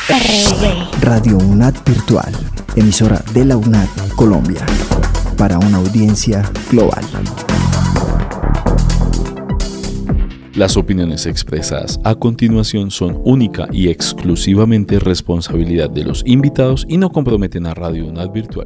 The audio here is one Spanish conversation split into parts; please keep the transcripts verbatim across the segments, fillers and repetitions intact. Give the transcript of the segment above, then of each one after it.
Radio UNAD Virtual, emisora de la UNAD Colombia, para una audiencia global. Las opiniones expresadas a continuación son única y exclusivamente responsabilidad de los invitados y no comprometen a Radio UNAD Virtual.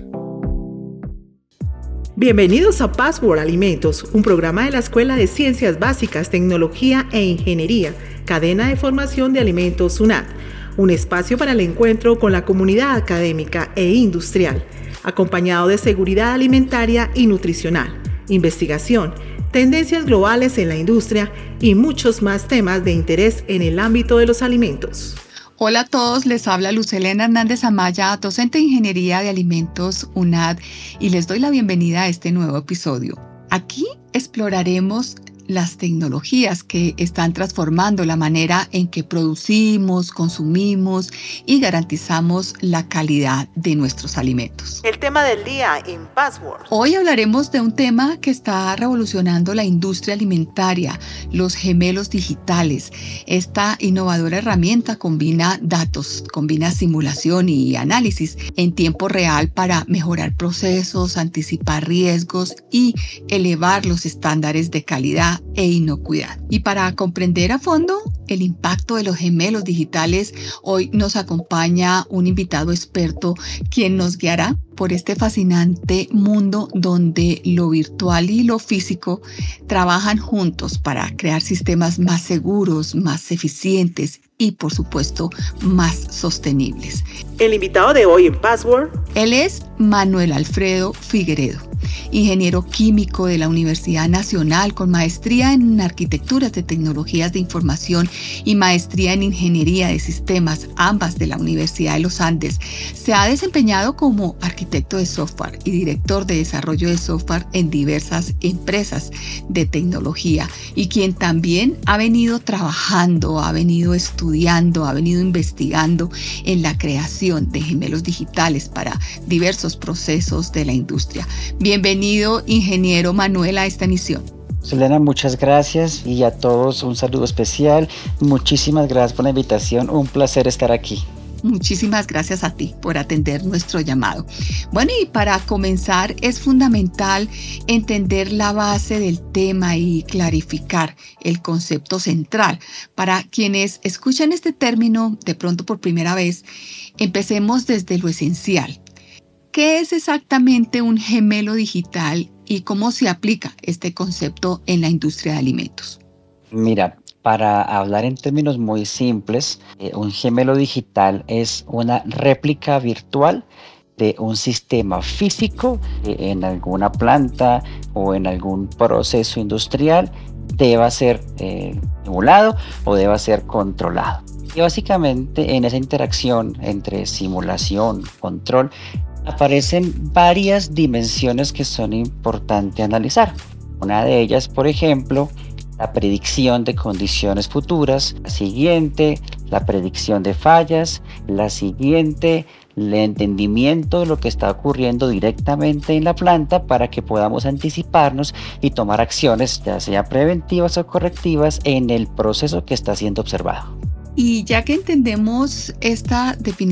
Bienvenidos a Password Alimentos, un programa de la Escuela de Ciencias Básicas, Tecnología e Ingeniería, Cadena de Formación de Alimentos UNAD, un espacio para el encuentro con la comunidad académica e industrial, acompañado de seguridad alimentaria y nutricional, investigación, tendencias globales en la industria y muchos más temas de interés en el ámbito de los alimentos. Hola a todos, les habla Lucelena Hernández Amaya, docente de Ingeniería de Alimentos UNAD, y les doy la bienvenida a este nuevo episodio. Aquí exploraremos las tecnologías que están transformando la manera en que producimos, consumimos y garantizamos la calidad de nuestros alimentos. El tema del día en Password. Hoy hablaremos de un tema que está revolucionando la industria alimentaria, los gemelos digitales. Esta innovadora herramienta combina datos, combina simulación y análisis en tiempo real para mejorar procesos, anticipar riesgos y elevar los estándares de calidad e inocuidad. Y para comprender a fondo el impacto de los gemelos digitales, hoy nos acompaña un invitado experto quien nos guiará por este fascinante mundo donde lo virtual y lo físico trabajan juntos para crear sistemas más seguros, más eficientes y, por supuesto, más sostenibles. El invitado de hoy en Password. Él es Manuel Alfredo Figueredo, ingeniero químico de la Universidad Nacional con maestría en Arquitecturas de Tecnologías de Información y maestría en Ingeniería de Sistemas, ambas de la Universidad de los Andes. Se ha desempeñado como arquitecto de software y director de desarrollo de software en diversas empresas de tecnología, y quien también ha venido trabajando, ha venido estudiando, ha venido investigando en la creación de gemelos digitales para diversos procesos de la industria. Bienvenido, ingeniero Manuel, a esta emisión. Selena, muchas gracias, y a todos un saludo especial. Muchísimas gracias por la invitación, un placer estar aquí. Muchísimas gracias a ti por atender nuestro llamado. Bueno, y para comenzar es fundamental entender la base del tema y clarificar el concepto central. Para quienes escuchan este término de pronto por primera vez, empecemos desde lo esencial. ¿Qué es exactamente un gemelo digital y cómo se aplica este concepto en la industria de alimentos? Mira, para hablar en términos muy simples, eh, un gemelo digital es una réplica virtual de un sistema físico eh, en alguna planta o en algún proceso industrial deba ser eh, emulado o deba ser controlado. Y básicamente en esa interacción entre simulación, control, aparecen varias dimensiones que son importantes analizar. Una de ellas, por ejemplo, la predicción de condiciones futuras. La siguiente, la predicción de fallas. La siguiente, el entendimiento de lo que está ocurriendo directamente en la planta para que podamos anticiparnos y tomar acciones, ya sea preventivas o correctivas, en el proceso que está siendo observado. Y ya que entendemos esta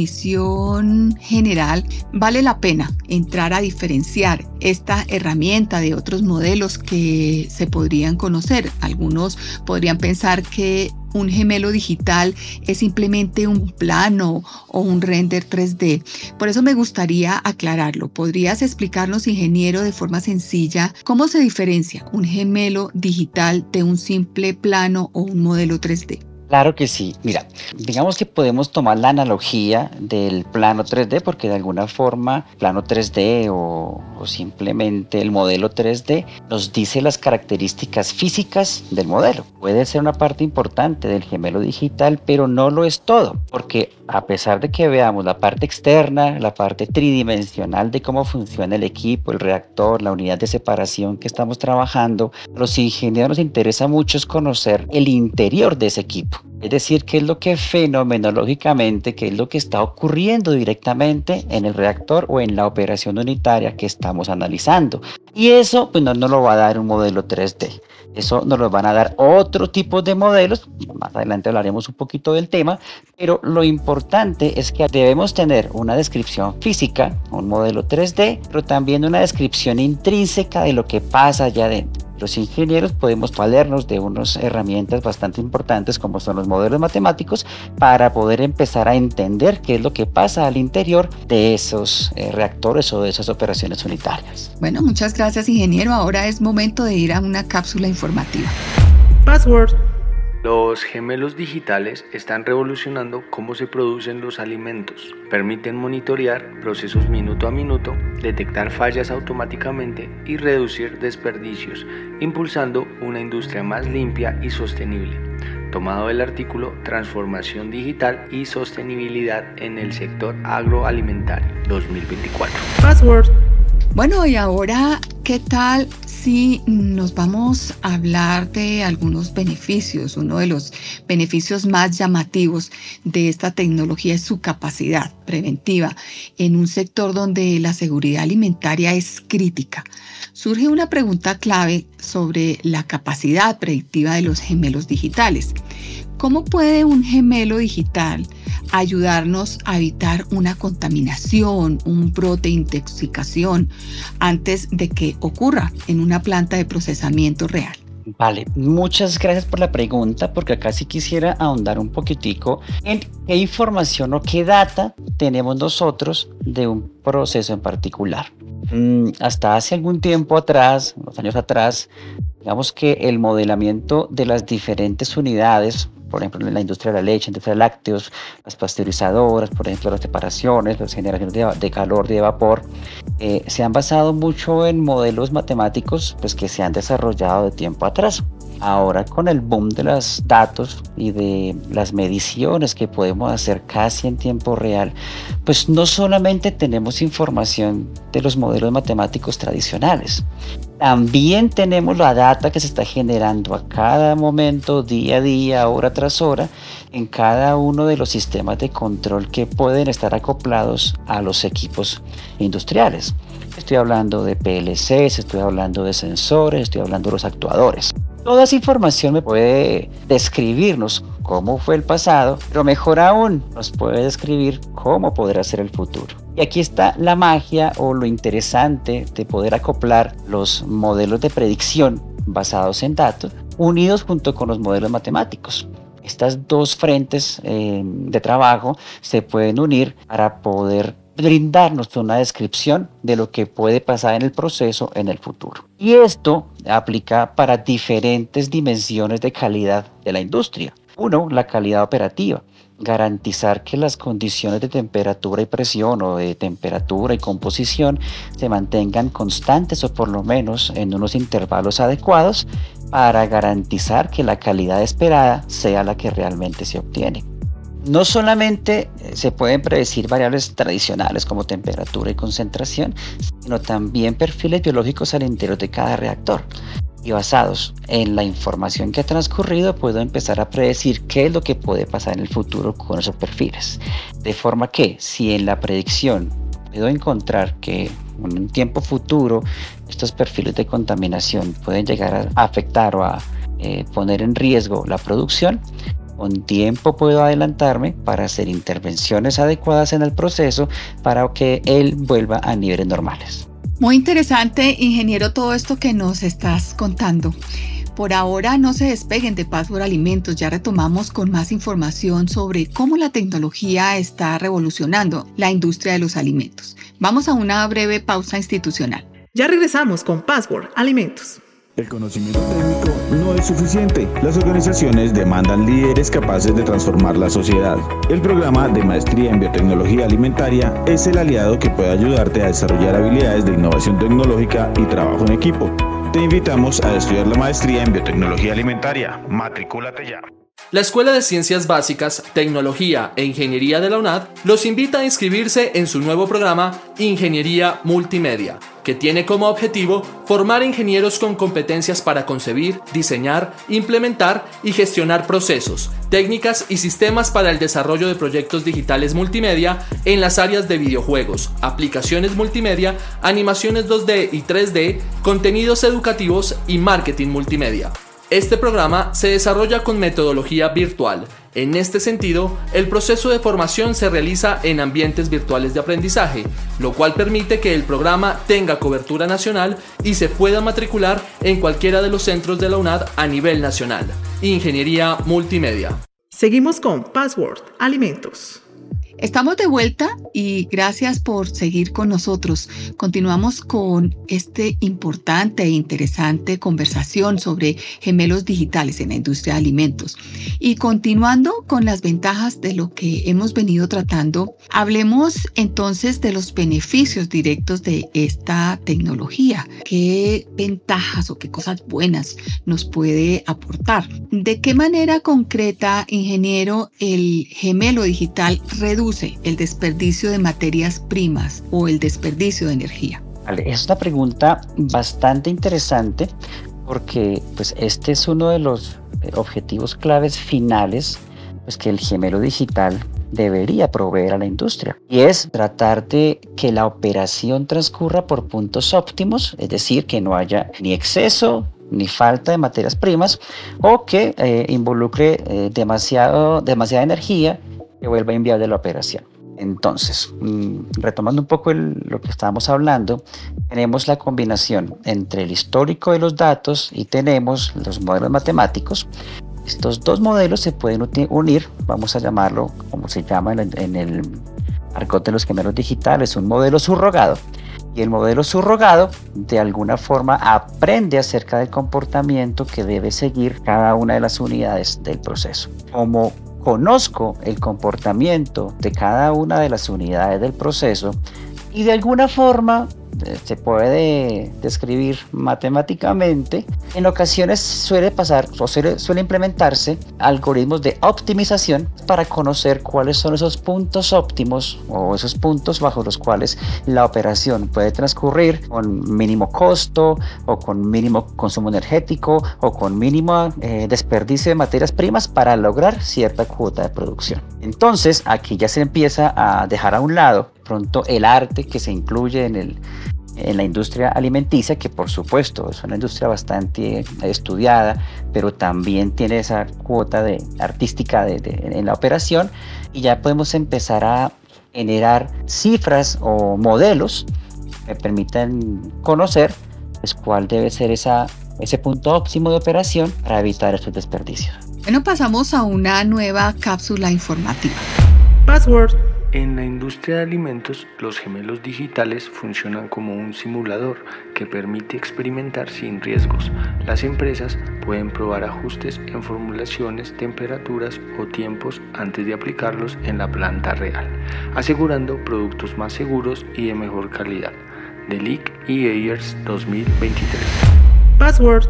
definición general, vale la pena entrar a diferenciar esta herramienta de otros modelos que se podrían conocer. Algunos podrían pensar que un gemelo digital es simplemente un plano o un render tres D. Por eso me gustaría aclararlo. ¿Podrías explicarnos, ingeniero, de forma sencilla, cómo se diferencia un gemelo digital de un simple plano o un modelo tres D? Claro que sí. Mira, digamos que podemos tomar la analogía del plano tres D, porque de alguna forma plano tres D o, o simplemente el modelo tres D nos dice las características físicas del modelo. Puede ser una parte importante del gemelo digital, pero no lo es todo, porque a pesar de que veamos la parte externa, la parte tridimensional de cómo funciona el equipo, el reactor, la unidad de separación que estamos trabajando, a los ingenieros nos interesa mucho es conocer el interior de ese equipo. Es decir, qué es lo que fenomenológicamente, qué es lo que está ocurriendo directamente en el reactor o en la operación unitaria que estamos analizando. Y eso pues no nos lo va a dar un modelo tres D. Eso nos lo van a dar otro tipo de modelos, más adelante hablaremos un poquito del tema, pero lo importante es que debemos tener una descripción física, un modelo tres D, pero también una descripción intrínseca de lo que pasa allá adentro. Los ingenieros podemos valernos de unas herramientas bastante importantes como son los modelos matemáticos para poder empezar a entender qué es lo que pasa al interior de esos eh, reactores o de esas operaciones unitarias. Bueno, muchas gracias, ingeniero. Ahora es momento de ir a una cápsula informativa. Password. Los gemelos digitales están revolucionando cómo se producen los alimentos. Permiten monitorear procesos minuto a minuto, detectar fallas automáticamente y reducir desperdicios, impulsando una industria más limpia y sostenible. Tomado del artículo Transformación Digital y Sostenibilidad en el Sector Agroalimentario dos mil veinticuatro. Password. Bueno, y ahora, ¿qué tal si nos vamos a hablar de algunos beneficios? Uno de los beneficios más llamativos de esta tecnología es su capacidad preventiva en un sector donde la seguridad alimentaria es crítica. Surge una pregunta clave sobre la capacidad predictiva de los gemelos digitales. ¿Cómo puede un gemelo digital ayudarnos a evitar una contaminación, un brote de intoxicación antes de que ocurra en una planta de procesamiento real? Vale, muchas gracias por la pregunta, porque acá sí quisiera ahondar un poquitico en qué información o qué data tenemos nosotros de un proceso en particular. Mm, hasta hace algún tiempo atrás, unos años atrás, digamos que el modelamiento de las diferentes unidades, por ejemplo, en la industria de la leche, industria de lácteos, las pasteurizadoras, por ejemplo, las separaciones, las generaciones de, de calor y de vapor, eh, se han basado mucho en modelos matemáticos pues, que se han desarrollado de tiempo atrás. Ahora, con el boom de los datos y de las mediciones que podemos hacer casi en tiempo real, pues no solamente tenemos información de los modelos matemáticos tradicionales, también tenemos la data que se está generando a cada momento, día a día, hora tras hora, en cada uno de los sistemas de control que pueden estar acoplados a los equipos industriales. Estoy hablando de P L Cs, estoy hablando de sensores, estoy hablando de los actuadores. Toda esa información me puede describirnos cómo fue el pasado, pero mejor aún nos puede describir cómo podrá ser el futuro. Y aquí está la magia o lo interesante de poder acoplar los modelos de predicción basados en datos, unidos junto con los modelos matemáticos. Estas dos frentes eh, de trabajo se pueden unir para poder brindarnos una descripción de lo que puede pasar en el proceso en el futuro. Y esto aplica para diferentes dimensiones de calidad de la industria. Uno, la calidad operativa. Garantizar que las condiciones de temperatura y presión o de temperatura y composición se mantengan constantes o por lo menos en unos intervalos adecuados para garantizar que la calidad esperada sea la que realmente se obtiene. No solamente se pueden predecir variables tradicionales como temperatura y concentración, sino también perfiles biológicos al interior de cada reactor. Y basados en la información que ha transcurrido, puedo empezar a predecir qué es lo que puede pasar en el futuro con esos perfiles. De forma que, si en la predicción puedo encontrar que en un tiempo futuro estos perfiles de contaminación pueden llegar a afectar o a eh, poner en riesgo la producción, con tiempo puedo adelantarme para hacer intervenciones adecuadas en el proceso para que él vuelva a niveles normales. Muy interesante, ingeniero, todo esto que nos estás contando. Por ahora no se despeguen de Password Alimentos, ya retomamos con más información sobre cómo la tecnología está revolucionando la industria de los alimentos. Vamos a una breve pausa institucional. Ya regresamos con Password Alimentos. El conocimiento técnico no es suficiente. Las organizaciones demandan líderes capaces de transformar la sociedad. El programa de Maestría en Biotecnología Alimentaria es el aliado que puede ayudarte a desarrollar habilidades de innovación tecnológica y trabajo en equipo. Te invitamos a estudiar la Maestría en Biotecnología Alimentaria. Matricúlate ya. La Escuela de Ciencias Básicas, Tecnología e Ingeniería de la UNAD los invita a inscribirse en su nuevo programa Ingeniería Multimedia, que tiene como objetivo formar ingenieros con competencias para concebir, diseñar, implementar y gestionar procesos, técnicas y sistemas para el desarrollo de proyectos digitales multimedia en las áreas de videojuegos, aplicaciones multimedia, animaciones dos D y tres D, contenidos educativos y marketing multimedia. Este programa se desarrolla con metodología virtual. En este sentido, el proceso de formación se realiza en ambientes virtuales de aprendizaje, lo cual permite que el programa tenga cobertura nacional y se pueda matricular en cualquiera de los centros de la UNAD a nivel nacional. Ingeniería Multimedia. Seguimos con Password Alimentos. Estamos de vuelta y gracias por seguir con nosotros. Continuamos con este importante e interesante conversación sobre gemelos digitales en la industria de alimentos. Y continuando con las ventajas de lo que hemos venido tratando, hablemos entonces de los beneficios directos de esta tecnología. ¿Qué ventajas o qué cosas buenas nos puede aportar? ¿De qué manera concreta, ingeniero, el gemelo digital reduce el desperdicio de materias primas o el desperdicio de energía? Vale, es una pregunta bastante interesante porque pues, este es uno de los objetivos claves finales pues, que el gemelo digital debería proveer a la industria, y es tratar de que la operación transcurra por puntos óptimos, es decir, que no haya ni exceso ni falta de materias primas o que eh, involucre eh, demasiado, demasiada energía que vuelva inviable la operación. Entonces, mmm, retomando un poco el, lo que estábamos hablando, tenemos la combinación entre el histórico de los datos y tenemos los modelos matemáticos. Estos dos modelos se pueden unir, vamos a llamarlo como se llama en el, en el argot de los gemelos digitales, un modelo subrogado. Y el modelo subrogado de alguna forma aprende acerca del comportamiento que debe seguir cada una de las unidades del proceso. Como conozco el comportamiento de cada una de las unidades del proceso y de alguna forma eh, se puede describir matemáticamente, en ocasiones suele pasar o suele, suele implementarse algoritmos de optimización para conocer cuáles son esos puntos óptimos o esos puntos bajo los cuales la operación puede transcurrir con mínimo costo o con mínimo consumo energético o con mínimo eh, desperdicio de materias primas para lograr cierta cuota de producción. Entonces aquí ya se empieza a dejar a un lado pronto el arte que se incluye en el en la industria alimenticia, que por supuesto es una industria bastante estudiada, pero también tiene esa cuota de, artística de, de, en la operación, y ya podemos empezar a generar cifras o modelos que permitan conocer pues, cuál debe ser esa, ese punto óptimo de operación para evitar estos desperdicios. Bueno, pasamos a una nueva cápsula informativa. Password. En la industria de alimentos, los gemelos digitales funcionan como un simulador que permite experimentar sin riesgos. Las empresas pueden probar ajustes en formulaciones, temperaturas o tiempos antes de aplicarlos en la planta real, asegurando productos más seguros y de mejor calidad. The Leak y Ayers dos mil veintitrés. Password.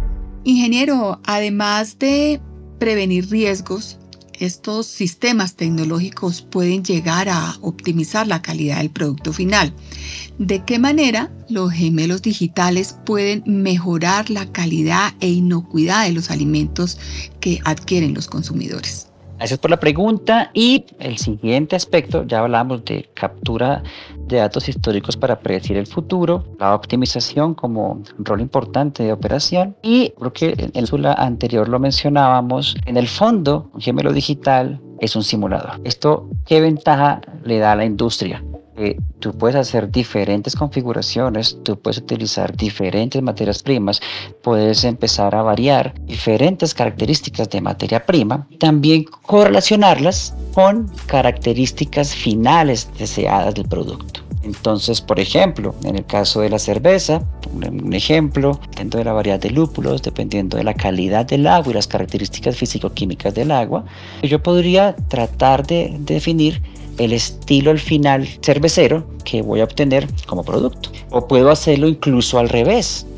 Ingeniero, además de prevenir riesgos, estos sistemas tecnológicos pueden llegar a optimizar la calidad del producto final. ¿De qué manera los gemelos digitales pueden mejorar la calidad e inocuidad de los alimentos que adquieren los consumidores? Gracias por la pregunta. Y el siguiente aspecto, ya hablamos de captura de datos históricos para predecir el futuro, la optimización como rol importante de operación, y creo que en la cápsula anterior lo mencionábamos, en el fondo un gemelo digital es un simulador. ¿Esto qué ventaja le da a la industria? Eh, tú puedes hacer diferentes configuraciones, tú puedes utilizar diferentes materias primas, puedes empezar a variar diferentes características de materia prima, también correlacionarlas con características finales deseadas del producto. Entonces, por ejemplo, en el caso de la cerveza, un ejemplo, dependiendo de la variedad de lúpulos, dependiendo de la calidad del agua y las características físico-químicas del agua, yo podría tratar de definir el estilo al final cervecero que voy a obtener como producto. O puedo hacerlo incluso al revés.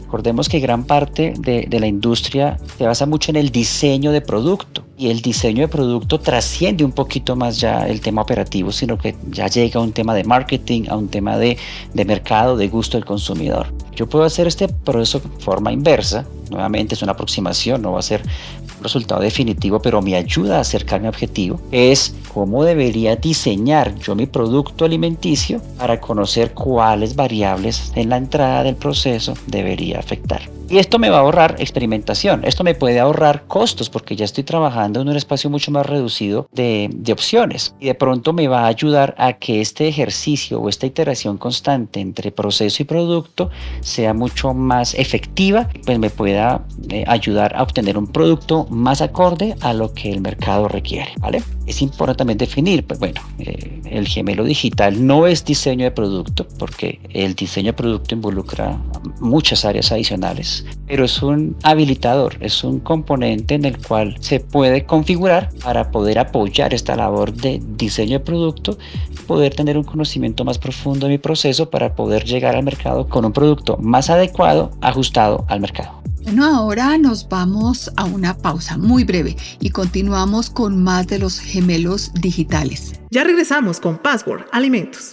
Recordemos que gran parte de, de la industria se basa mucho en el diseño de producto, y el diseño de producto trasciende un poquito más ya el tema operativo, sino que ya llega a un tema de marketing, a un tema de, de mercado, de gusto del consumidor. Yo puedo hacer este proceso de forma inversa, nuevamente es una aproximación, no va a ser un resultado definitivo, pero me ayuda a acercarme a mi objetivo, es cómo debería diseñar yo mi producto alimenticio para conocer cuáles variables en la entrada del proceso debería afectar. Y esto me va a ahorrar experimentación, esto me puede ahorrar costos porque ya estoy trabajando en un espacio mucho más reducido de, de opciones, y de pronto me va a ayudar a que este ejercicio o esta iteración constante entre proceso y producto sea mucho más efectiva, pues me pueda eh, ayudar a obtener un producto más acorde a lo que el mercado requiere, ¿vale? Es importante también definir, pues bueno, eh, el gemelo digital no es diseño de producto, porque el diseño de producto involucra muchas áreas adicionales, pero es un habilitador, es un componente en el cual se puede configurar para poder apoyar esta labor de diseño de producto, poder tener un conocimiento más profundo de mi proceso para poder llegar al mercado con un producto más adecuado, ajustado al mercado. Bueno, ahora nos vamos a una pausa muy breve y continuamos con más de los gemelos digitales. Ya regresamos con Password Alimentos.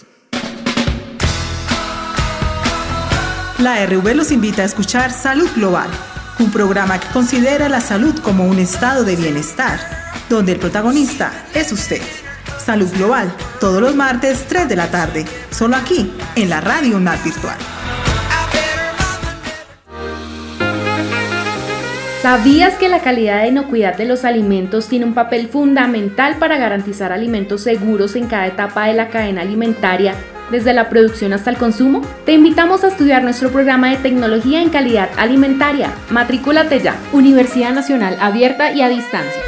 La R V los invita a escuchar Salud Global, un programa que considera la salud como un estado de bienestar, donde el protagonista es usted. Salud Global, todos los martes, tres de la tarde, solo aquí, en la Radio UNAD Virtual. ¿Sabías que la calidad e inocuidad de los alimentos tiene un papel fundamental para garantizar alimentos seguros en cada etapa de la cadena alimentaria, desde la producción hasta el consumo? Te invitamos a estudiar nuestro programa de Tecnología en Calidad Alimentaria. Matricúlate ya. Universidad Nacional Abierta y a Distancia.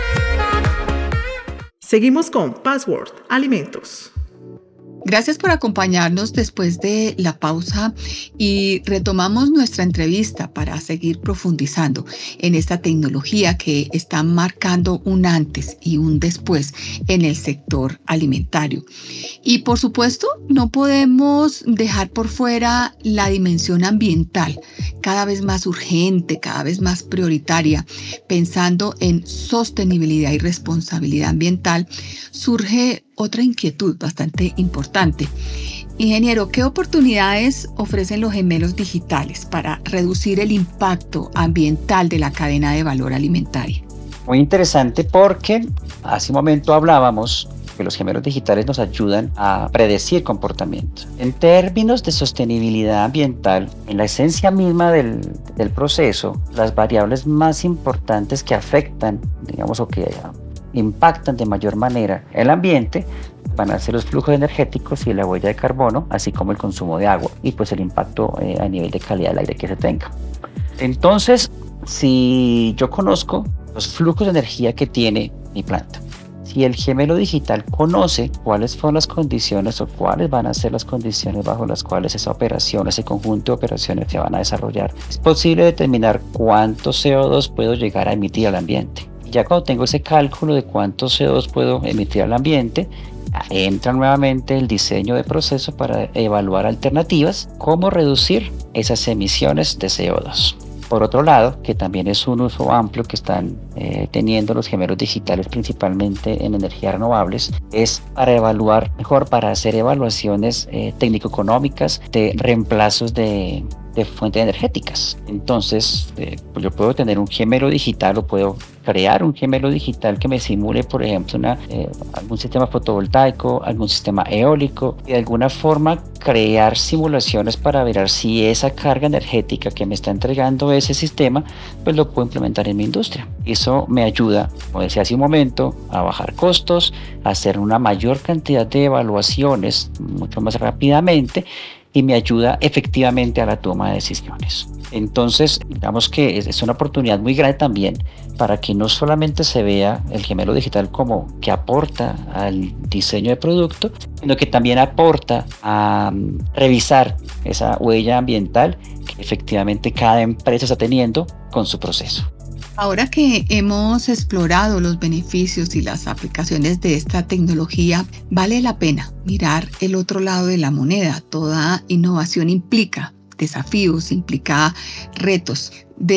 Seguimos con Password Alimentos. Gracias por acompañarnos después de la pausa y retomamos nuestra entrevista para seguir profundizando en esta tecnología que está marcando un antes y un después en el sector alimentario. Y por supuesto, no podemos dejar por fuera la dimensión ambiental, cada vez más urgente, cada vez más prioritaria. Pensando en sostenibilidad y responsabilidad ambiental, surge otra inquietud bastante importante. Ingeniero, ¿qué oportunidades ofrecen los gemelos digitales para reducir el impacto ambiental de la cadena de valor alimentaria? Muy interesante porque hace un momento hablábamos que los gemelos digitales nos ayudan a predecir comportamiento. En términos de sostenibilidad ambiental, en la esencia misma del, del proceso, las variables más importantes que afectan, digamos, o que impactan de mayor manera el ambiente van a ser los flujos energéticos y la huella de carbono, así como el consumo de agua y pues el impacto eh, a nivel de calidad del aire que se tenga. Entonces, si yo conozco los flujos de energía que tiene mi planta, si el gemelo digital conoce cuáles son las condiciones o cuáles van a ser las condiciones bajo las cuales esa operación, ese conjunto de operaciones se van a desarrollar, es posible determinar cuánto C O dos puedo llegar a emitir al ambiente. Ya cuando tengo ese cálculo de cuánto C O dos puedo emitir al ambiente, entra nuevamente el diseño de proceso para evaluar alternativas, cómo reducir esas emisiones de C O dos. Por otro lado, que también es un uso amplio que están eh, teniendo los gemelos digitales principalmente en energías renovables, es para evaluar, mejor para hacer evaluaciones eh, técnico-económicas de reemplazos de, de fuentes energéticas. Entonces, eh, pues yo puedo tener un gemelo digital o puedo crear un gemelo digital que me simule, por ejemplo, una, eh, algún sistema fotovoltaico, algún sistema eólico, y de alguna forma crear simulaciones para ver si esa carga energética que me está entregando ese sistema, pues lo puedo implementar en mi industria. Eso me ayuda, como decía hace un momento, a bajar costos, a hacer una mayor cantidad de evaluaciones mucho más rápidamente y me ayuda efectivamente a la toma de decisiones. Entonces, digamos que es una oportunidad muy grande también para que no solamente se vea el gemelo digital como que aporta al diseño de producto, sino que también aporta a um, revisar esa huella ambiental que efectivamente cada empresa está teniendo con su proceso. Ahora que hemos explorado los beneficios y las aplicaciones de esta tecnología, vale la pena mirar el otro lado de la moneda. Toda innovación implica desafíos, implica retos,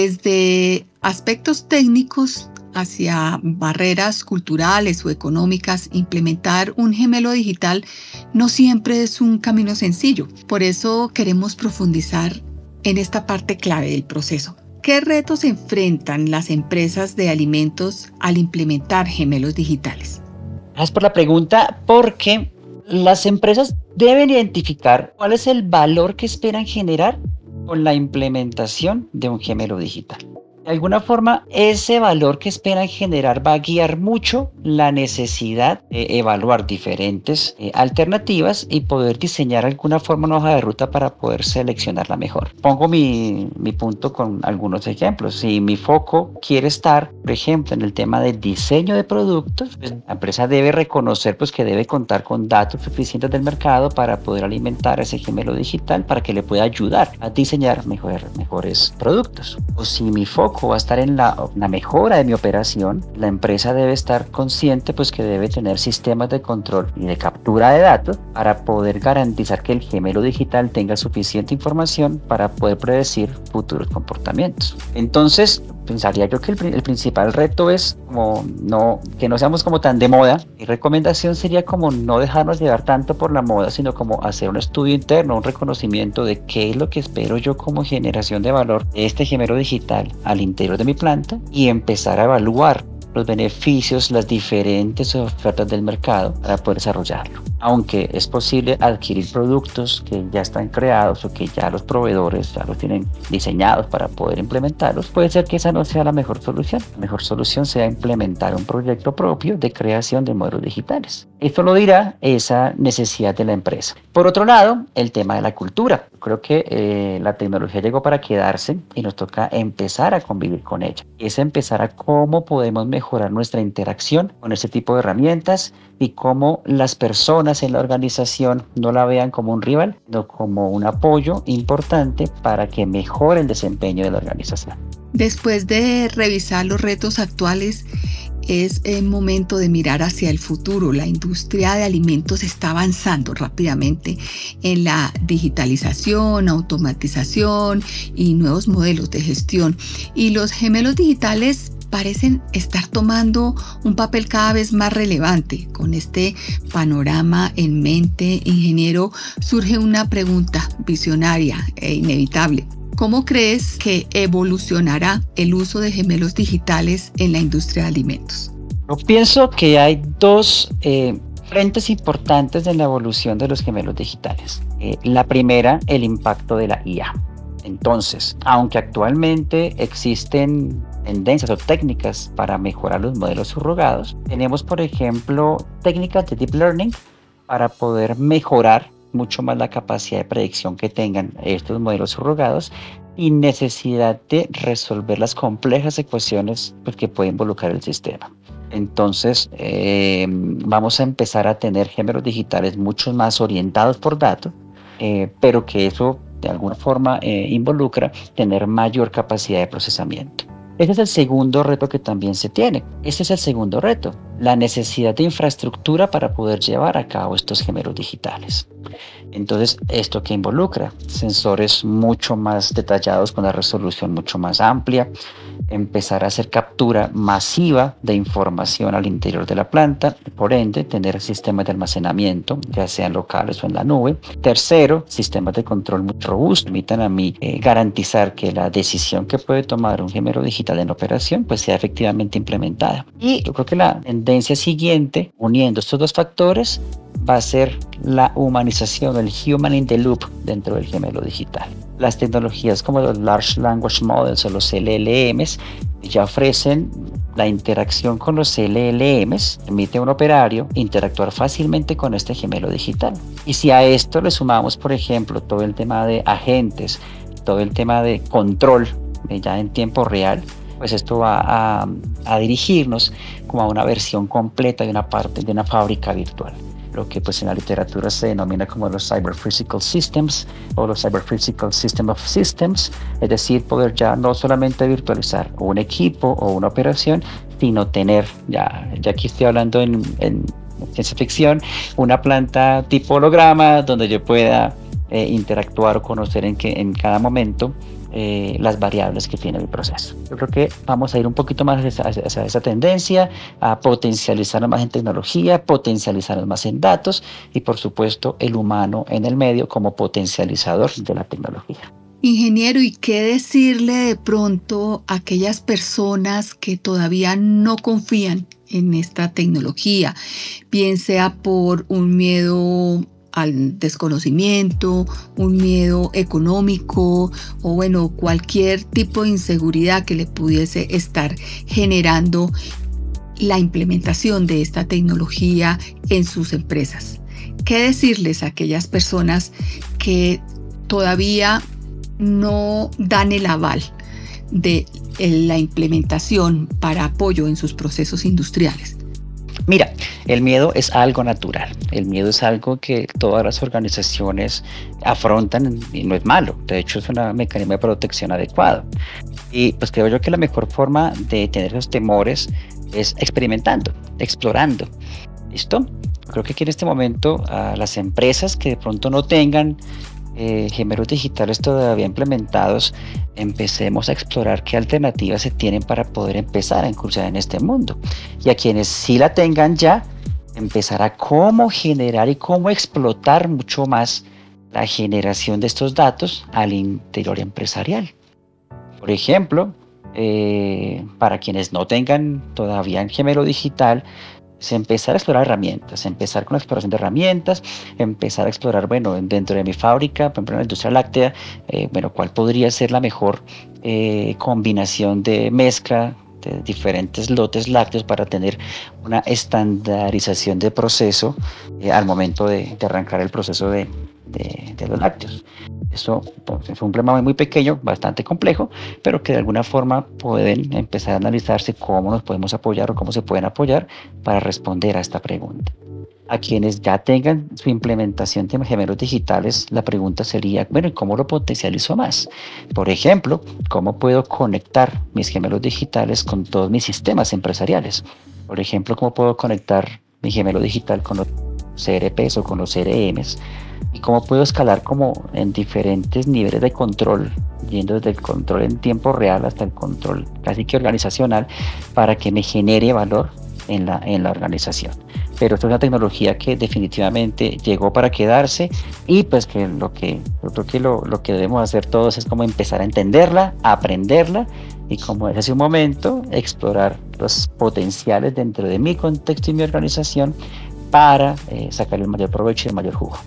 desde aspectos técnicos hacia barreras culturales o económicas. Implementar un gemelo digital no siempre es un camino sencillo. Por eso queremos profundizar en esta parte clave del proceso. ¿Qué retos enfrentan las empresas de alimentos al implementar gemelos digitales? Gracias por la pregunta, porque las empresas deben identificar cuál es el valor que esperan generar con la implementación de un gemelo digital. De alguna forma, ese valor que esperan generar va a guiar mucho la necesidad de evaluar diferentes eh, alternativas y poder diseñar alguna forma, una hoja de ruta para poder seleccionar la mejor. Pongo mi, mi punto con algunos ejemplos. Si mi foco quiere estar, por ejemplo, en el tema del diseño de productos, pues la empresa debe reconocer pues, que debe contar con datos suficientes del mercado para poder alimentar ese gemelo digital para que le pueda ayudar a diseñar mejor, mejores productos. O si mi foco va a estar en la, la mejora de mi operación, la empresa debe estar consciente pues que debe tener sistemas de control y de captura de datos para poder garantizar que el gemelo digital tenga suficiente información para poder predecir futuros comportamientos. Entonces, pensaría yo que el, el principal reto es como no, que no seamos como tan de moda. Mi recomendación sería como no dejarnos llevar tanto por la moda, sino como hacer un estudio interno, un reconocimiento de qué es lo que espero yo como generación de valor de este gemelo digital al interior de mi planta y empezar a evaluar los beneficios, las diferentes ofertas del mercado para poder desarrollarlo. Aunque es posible adquirir productos que ya están creados o que ya los proveedores ya los tienen diseñados para poder implementarlos, puede ser que esa no sea la mejor solución. La mejor solución sea implementar un proyecto propio de creación de modelos digitales. Esto lo dirá esa necesidad de la empresa. Por otro lado, el tema de la cultura. Creo que eh, la tecnología llegó para quedarse y nos toca empezar a convivir con ella. Es empezar a cómo podemos mejorar nuestra interacción con este tipo de herramientas y cómo las personas en la organización no la vean como un rival, sino como un apoyo importante para que mejore el desempeño de la organización. Después de revisar los retos actuales, es el momento de mirar hacia el futuro. La industria de alimentos está avanzando rápidamente en la digitalización, automatización y nuevos modelos de gestión. Y los gemelos digitales parecen estar tomando un papel cada vez más relevante. Con este panorama en mente, ingeniero, surge una pregunta visionaria e inevitable. ¿Cómo crees que evolucionará el uso de gemelos digitales en la industria de alimentos? Yo pienso que hay dos eh, frentes importantes en la evolución de los gemelos digitales. Eh, la primera, el impacto de la I A. Entonces, aunque actualmente existen tendencias o técnicas para mejorar los modelos subrogados, tenemos, por ejemplo, técnicas de deep learning para poder mejorar mucho más la capacidad de predicción que tengan estos modelos subrogados y necesidad de resolver las complejas ecuaciones pues, que puede involucrar el sistema. Entonces eh, vamos a empezar a tener gemelos digitales mucho más orientados por datos, eh, pero que eso de alguna forma eh, involucra tener mayor capacidad de procesamiento. Ese es el segundo reto que también se tiene. Ese es el segundo reto, la necesidad de infraestructura para poder llevar a cabo estos gemelos digitales. Entonces, ¿esto qué involucra? Sensores mucho más detallados con la resolución mucho más amplia, empezar a hacer captura masiva de información al interior de la planta, por ende, tener sistemas de almacenamiento, ya sean locales o en la nube. Tercero, sistemas de control muy robustos, permitan a mí eh, garantizar que la decisión que puede tomar un gemelo digital en operación pues sea efectivamente implementada. Y yo creo que la tendencia siguiente, uniendo estos dos factores, va a ser la humanización, el human in the loop dentro del gemelo digital. Las tecnologías como los Large Language Models o los L L Ms ya ofrecen la interacción con los L L Ms, permite a un operario interactuar fácilmente con este gemelo digital. Y si a esto le sumamos, por ejemplo, todo el tema de agentes, todo el tema de control ya en tiempo real, pues esto va a, a dirigirnos como a una versión completa de una parte de una fábrica virtual, lo que pues en la literatura se denomina como los Cyber Physical Systems o los Cyber Physical System of Systems, es decir, poder ya no solamente virtualizar un equipo o una operación, sino tener, ya, ya aquí estoy hablando en, en ciencia ficción, una planta tipo holograma donde yo pueda eh, interactuar o conocer en, que, en cada momento eh, las variables que tiene el proceso. Yo creo que vamos a ir un poquito más hacia, hacia esa tendencia, a potencializarnos más en tecnología, potencializarnos más en datos y por supuesto el humano en el medio como potencializador de la tecnología. Ingeniero, ¿y qué decirle de pronto a aquellas personas que todavía no confían en esta tecnología, bien sea por un miedo al desconocimiento, un miedo económico o bueno, cualquier tipo de inseguridad que le pudiese estar generando la implementación de esta tecnología en sus empresas? ¿Qué decirles a aquellas personas que todavía no dan el aval de la implementación para apoyo en sus procesos industriales? Mira, el miedo es algo natural, el miedo es algo que todas las organizaciones afrontan y no es malo, de hecho es un mecanismo de protección adecuado. Y pues creo yo que la mejor forma de tener esos temores es experimentando, explorando, ¿listo? Creo que aquí en este momento a las empresas que de pronto no tengan Eh, gemelos digitales todavía implementados, empecemos a explorar qué alternativas se tienen para poder empezar a incursionar en este mundo, y a quienes sí la tengan ya, empezar a cómo generar y cómo explotar mucho más la generación de estos datos al interior empresarial. Por ejemplo, eh, para quienes no tengan todavía un gemelo digital, es empezar a explorar herramientas, empezar con la exploración de herramientas, empezar a explorar, bueno, dentro de mi fábrica, por ejemplo en la industria láctea, eh, bueno, cuál podría ser la mejor eh, combinación de mezcla de diferentes lotes lácteos para tener una estandarización de proceso eh, al momento de, de arrancar el proceso de, de, de los lácteos. Eso pues, es un problema muy pequeño, bastante complejo, pero que de alguna forma pueden empezar a analizarse cómo nos podemos apoyar o cómo se pueden apoyar para responder a esta pregunta. A quienes ya tengan su implementación de gemelos digitales, la pregunta sería, bueno, ¿y cómo lo potencializo más? Por ejemplo, ¿cómo puedo conectar mis gemelos digitales con todos mis sistemas empresariales? Por ejemplo, ¿cómo puedo conectar mi gemelo digital con los C R Ps o con los C R Ms? Y cómo puedo escalar como en diferentes niveles de control, yendo desde el control en tiempo real hasta el control casi que organizacional, para que me genere valor en la, en la organización. Pero esto es una tecnología que definitivamente llegó para quedarse, y pues que lo que yo creo que lo, lo que debemos hacer todos es como empezar a entenderla, a aprenderla, y como es hace un momento, explorar los potenciales dentro de mi contexto y mi organización para eh, sacar el mayor provecho y el mayor jugo.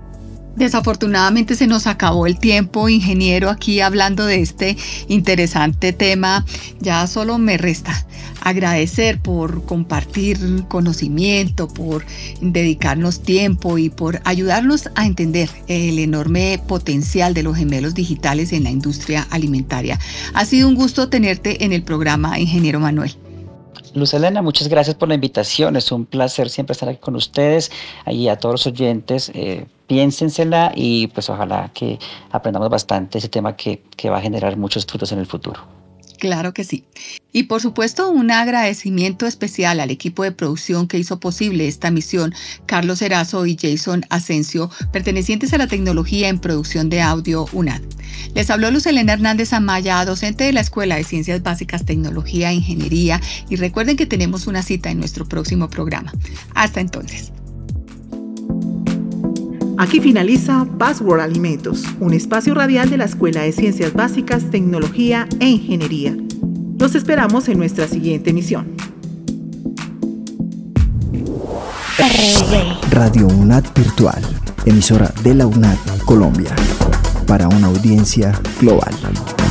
Desafortunadamente se nos acabó el tiempo, ingeniero, aquí hablando de este interesante tema. Ya solo me resta agradecer por compartir conocimiento, por dedicarnos tiempo y por ayudarnos a entender el enorme potencial de los gemelos digitales en la industria alimentaria. Ha sido un gusto tenerte en el programa, ingeniero Manuel. Luz Helena, muchas gracias por la invitación, es un placer siempre estar aquí con ustedes, y a todos los oyentes, eh, piénsensela y pues ojalá que aprendamos bastante ese tema que, que va a generar muchos frutos en el futuro. Claro que sí. Y por supuesto, un agradecimiento especial al equipo de producción que hizo posible esta misión, Carlos Erazo y Jason Asensio, pertenecientes a la tecnología en producción de audio UNAD. Les habló Luz Helena Hernández Amaya, docente de la Escuela de Ciencias Básicas, Tecnología e Ingeniería, y recuerden que tenemos una cita en nuestro próximo programa. Hasta entonces. Aquí finaliza Password Alimentos, un espacio radial de la Escuela de Ciencias Básicas, Tecnología e Ingeniería. Los esperamos en nuestra siguiente emisión. Radio UNAD Virtual, emisora de la UNAD Colombia, para una audiencia global.